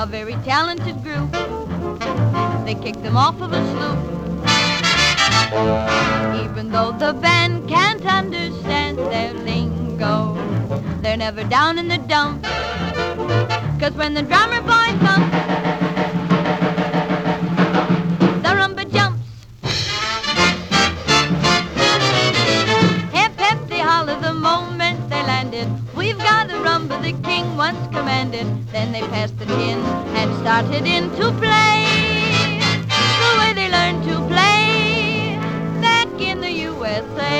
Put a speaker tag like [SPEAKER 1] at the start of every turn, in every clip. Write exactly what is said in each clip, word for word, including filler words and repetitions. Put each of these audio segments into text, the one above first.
[SPEAKER 1] a very talented group. They kicked them off of a sloop. Even though the band can't understand their lingo, they're never down in the dumps. 'Cause when the drummer boy thumps, the rumba jumps. Hip, hip, they holler the moment they landed. We've got a rumba the king once commanded. Then they passed the tin and started in to play the way they learned to play back in the U S A.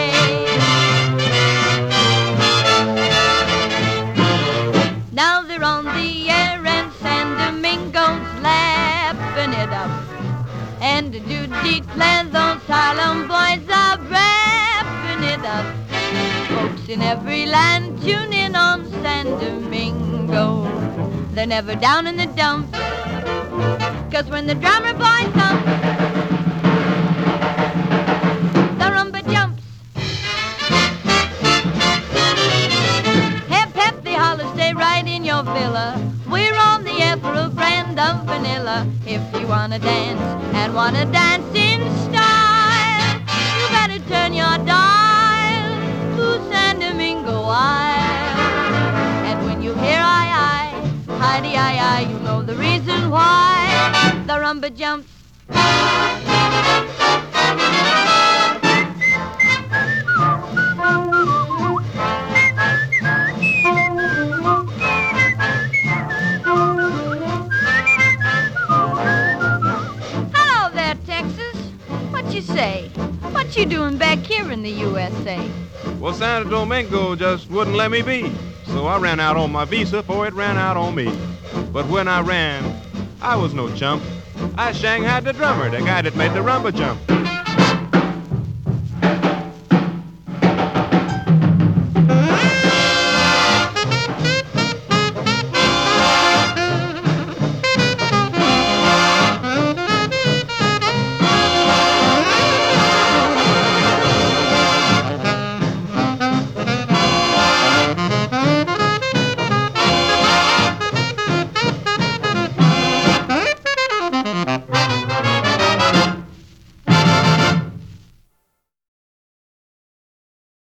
[SPEAKER 1] Now they're on the air and San Domingo's lapping it up. And do declare those Harlem boys are wrapping it up. Folks in every land tune in on San Domingo. They're never down in the dumps. 'Cause when the drummer boy thumps, the rumba jumps. Hip, hip, they holler, stay right in your villa. We're on the air for a brand of vanilla. If you wanna dance and wanna dance in style, you better turn your dial to San Domingo Wild. And when you hear aye aye, Heidi aye aye, you know the reason why the rumba jumps. Hello there, Texas. What you say? What you doing back here in the U S A?
[SPEAKER 2] Well, Santo Domingo just wouldn't let me be. So I ran out on my visa before it ran out on me. But when I ran, I was no chump. I shanghaied the drummer, the guy that made the rumba jump.